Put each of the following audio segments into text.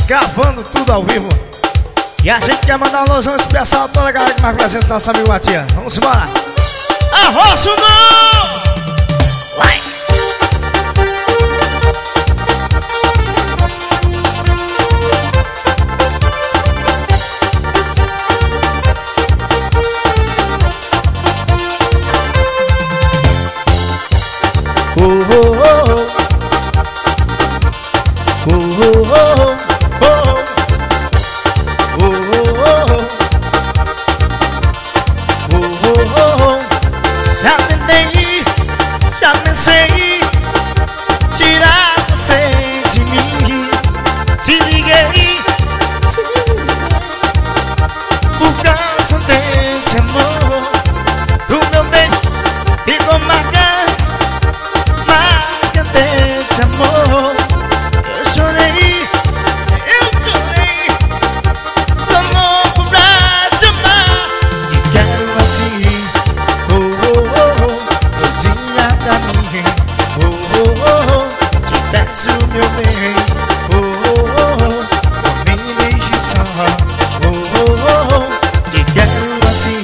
gravando tudo ao vivo. E a gente quer mandar um alusão especial a toda a galera que marca presença do nosso amigo Matia. Vamos embora. Arrocha o não! Vai! Já tentei, já pensei tirar você de mim. Te liguei por causa desse amor. O meu beijo ficou marcas desse amor. Eu chorei, sou louco pra te amar. Te quero assim, cozinha pra mim. Te peço meu bem, não me deixe só. Te quero assim,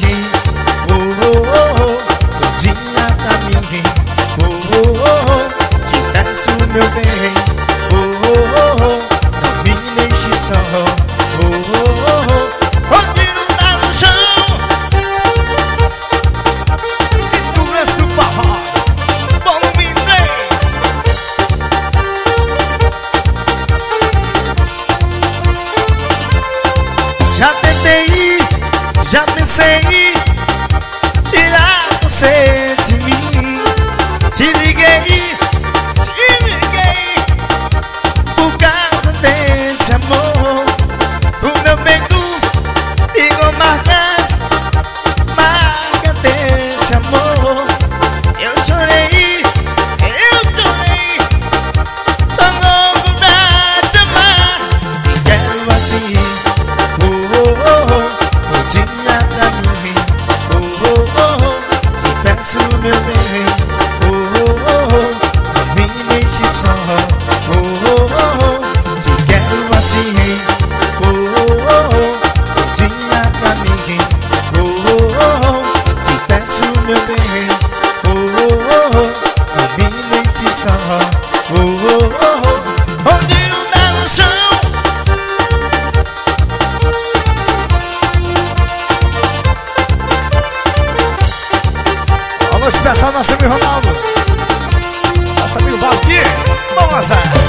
cozinha pra mim. Te peço meu bem, não me deixe só. Onde não tá no chão, pinturas do forró, volume 3. Já tentei, já pensei tirar você de mim. Te liguei por causa desse amor. O meu peito ficou marcas desse amor. Eu chorei, sou louco pra te amar. Te quero assim, cozinha pra mim. Te peço meu bem, não me deixe só. Te quero assim, cozinha pra mim. Te peço meu bem, não me deixe só. Onde não dá no chão, Alô especial nosso amigo Ronaldo, nosso amigo Valdir. Vamos lá.